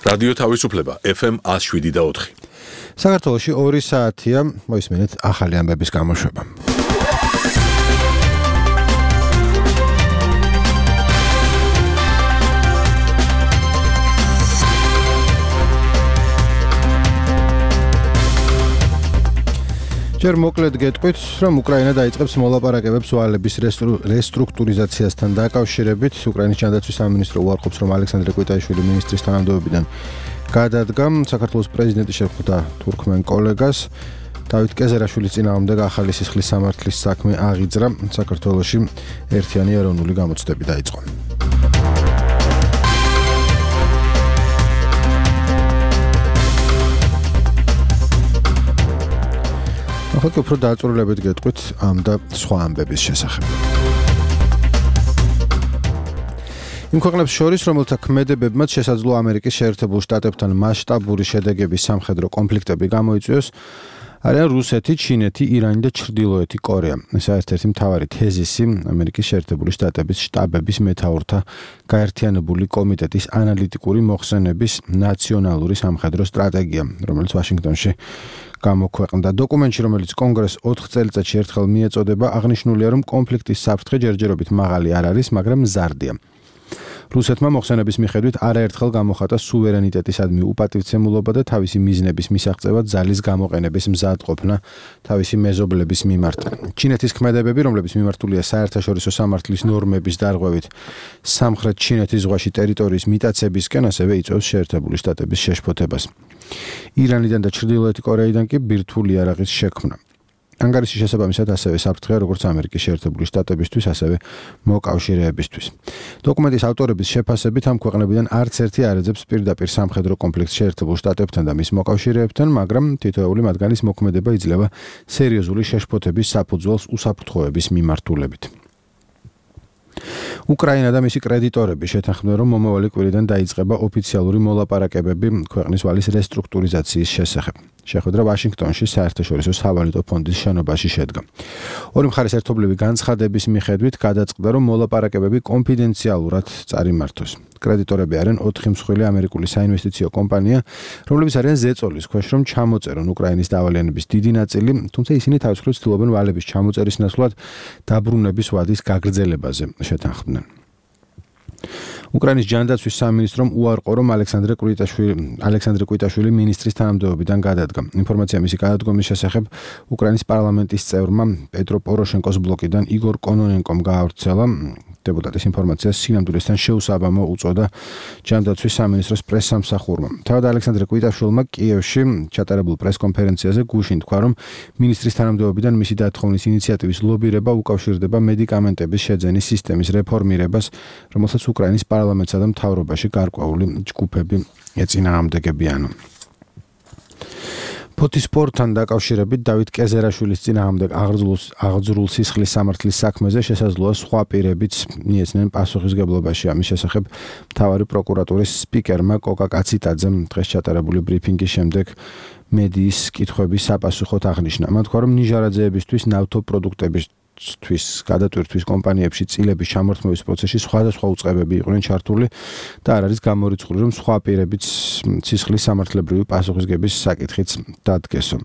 რადიო თავისუფლება FM 107.4. საქართველოში 2 საათია, მოისმენთ ახალი ამბების გამოშვება. ჯერ მოკლედ გეტყვით, რომ უკრაინა დაიწყებს მოლაპარაკებებს ვალების რესტრუქტურიზაციასთან დაკავშირებით. უკრაინის ჯანდაცვის სამინისტრო უარყოფს, რომ ალექსანდრე კვიტაიშვილი მინისტრის თანამდებობიდან გადადგა. საქართველოს პრეზიდენტი შეხვდა თურქმენ კოლეგას. დავით კეზერაშვილის წინააღმდეგ ახალი სისხლის სამართლის საქმე აღიძრა. საქართველოში ერთიანი ეროვნული გამოცდები დაიწყო. ახლა უფრო დაწვრილებით გეტყვით ამ და სხვა ამბების შესახებ. იმ ქვეყნებს შორის, რომელთა ქმედებებმაც შესაძლოა ამერიკის შეერთებულ შტატებთან მასშტაბური შედეგების სამხედრო კონფლიქტები გამოიწვიოს, არიან რუსეთი, ჩინეთი, ირანი და ჩრდილოეთი კორეა. ეს ერთ-ერთი მთავარი თეზისი ამერიკის შეერთებული შტატების შტაბების მეთაურთა გაერთიანებული კომიტეტის ანალიტიკური მოხსენების ნაციონალური სამხედრო სტრატეგია, რომელიც ვაშინგტონში გამოქვეყნდა. დოკუმენტში, რომელიც კონგრესს 4 წელიწადში ერთხელ მიეწოდება, აღნიშნულია, რომ კონფლიქტის საფრთხე ჯერჯერობით მაღალი არ არის, მაგრამ მზარდია. რუსეთმა მოხსენების მიხედვით არაერთხელ გამოხატა სუვერენიტეტისადმი უპატივცემულობა და თავისი მიზნების მისაღწევად ძალის გამოყენების მზადყოფნა თავისი მეზობლების მიმართ. ჩინეთის ქმედებები, რომლებიც მიმართულია საერთაშორისო სამართლის ნორმების დარღვევით სამხრეთ ჩინეთის ზღვაში ტერიტორიის მიტაცებისკენ, ასევე იწვევს შეერთებული შტატების შეშფოთებას. ირანიდან და ჩრდილოეთი კორეიდან კი ბირთვული იარაღის შექმნა. ანგარიშის შესაბამისად ასევე საფრთხეა როგორც ამერიკის შეერთებული შტატებისთვის, ასევე მოკავშირეებისთვის. დოკუმენტის ავტორების შეფასებით ამ ქვეყნებიდან არც ერთი არ ეძებს პირდაპირ სამხედრო კონფლიქტს შეერთებულ შტატებთან და მის მოკავშირეებთან, მაგრამ თითოეული მათგანის მოქმედება იძლევა სერიოზული შეშფოთების საფუძველს უსაფრთხოების მიმართულებით. უკრაინა და მისი კრედიტორები შეთანხმდნენ, რომ მომავალი კვირიდან დაიწყება ოფიციალური მოლაპარაკებები ქვეყნის ვალის რესტრუქტურიზაციის შესახებ. შეხვედრა ვაშინგტონში საერთაშორისო სავალუტო ფონდის შენობაში შედგა. ორი მხარის ერთობლივი განცხადების მიხედვით გადაწყდა, რომ მოლაპარაკებები კონფიდენციალურად წარიმართოს. კრედიტორები არიან 4 მსხვილი ამერიკული საინვესტიციო კომპანია, რომლებიც არიან ზეწოლის ქვეშ, რომ ჩამოწერონ უკრაინის დავალიანების დიდი ნაწილი, თუმცა ისინი თავისუფლად ცდილობენ ვალების ჩამოწერის ნაცვლად დაბრუნების ვადის გაგრძელებაზე შეთანხმდნენ. უკრაინის ჯანდაცვის სამინისტრომ უარყო, რომ ალექსანდრე კვიტაშვილი მინისტრის თანამდებობიდან გადადგა. ინფორმაცია მისი გადადგომის შესახებ უკრაინის პარლამენტის წევრმა პეტრო პოროშენკოს ბლოკიდან იგორ კონონენკომ გაავრცელა. დეპუტატის ინფორმაციას სინამდვილესთან შეუსაბამო უწოდა ჯანდაცვის სამინისტროს პრესსამსახურმა. თავად ალექსანდრე კვიტაშვილმა კიევში ჩატარებულ პრესკონფერენციაზე გუშინ თქვა, რომ მინისტრის თანამდებობიდან მისი დათხოვნის ინიციატივის ლობირება უკავშირდება მედიკამენტების შეძენის სისტემის რეფორმირებას, რომელსაც უკრაინის პარლამენტსა და მთავრობაში გარკვეული ჯგუფები ეწინააღმდეგებიან. ფოთისპორტთან დაკავშირებით დავით კეზერაშვილის წინააღმდეგ აღძრულ სისხლის სამართლის საქმეზე შესაძლოა სხვა პირებიც მიეცნენ პასუხისგებლობაში. ამის შესახებ მთავარი პროკურატურის სპიკერმა კოკა კაციტაძემ დღეს ჩატარებული ბრიფინგის შემდეგ მედიის კითხვების საპასუხოდ აღნიშნა. მან თქვა, რომ ნიჟარაძეებისთვის ნავთობპროდუქტების გადატვირთვის კომპანიებში წილების ჩამორთმევის პროცესში სხვადასხვა უწყებები იყვნენ ჩართული და არ არის გამორიცხული, რომ სხვა პირებიც სისხლის სამართლებრივი პასუხისგების საკითხიც დადგესო.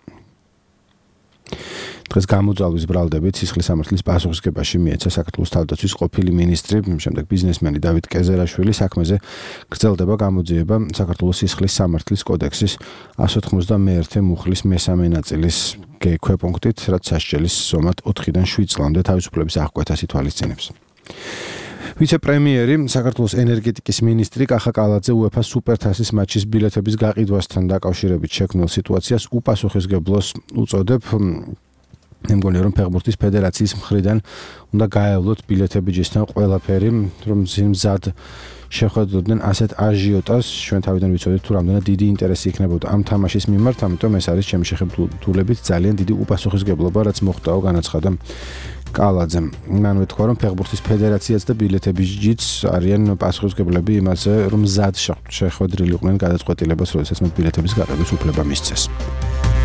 დღეს გამოძალვის ბრალდებით სისხლის სამართლის პასუხისგებაში მიეცა საქართველოს თავდაცვის ყოფილი მინისტრი, შემდეგ ბიზნესმენი დავით კეზერაშვილი. საქმეზე გრძელდება გამოძიება საქართველოს სისხლის სამართლის კოდექსის 191 მუხლის მესამე ნაწილის ქვეპუნქტით, რაც სასჯელის ზომად 4-დან 7 წლამდე თავისუფლების აღკვეთას ითვალისწინებს. ვიცე-პრემიერი, საქართველოს ენერგეტიკის მინისტრი კახა კალაძე უეფა სუპერთასის მატჩის ბილეთების გაყიდვასთან დაკავშირებით შექმნილ სიტუაციას უპასუხისმგებლოს უწოდებ. მგონია, რომ ფეხბურთის ფედერაციის მხრიდან უნდა გაევლოთ ბილეთებიჯისთან ყველაფერი, რომ მზად შეხვედროდნენ ასეთ აჟიოტას. ჩვენ თავიდან ვიცოდით, თუ რამდენად დიდი ინტერესი იქნებოდა ამ თამაშის მიმართ, ამიტომ ეს არის ჩემი შეხედულებით ძალიან დიდი უპასუხისმგებლობა, რაც მოხდაო, განაცხადა კალაძემ. მან ვეთქვა, რომ ფეხბურთის ფედერაციაც და ბილეთებიჯიც არიან პასუხისმგებლები იმაზე, რომ მზად შეხვედრილიყვნენ გადაწყვეტილებას, როდესაც მათ ბილეთების გაყიდვის უფლება მისცეს.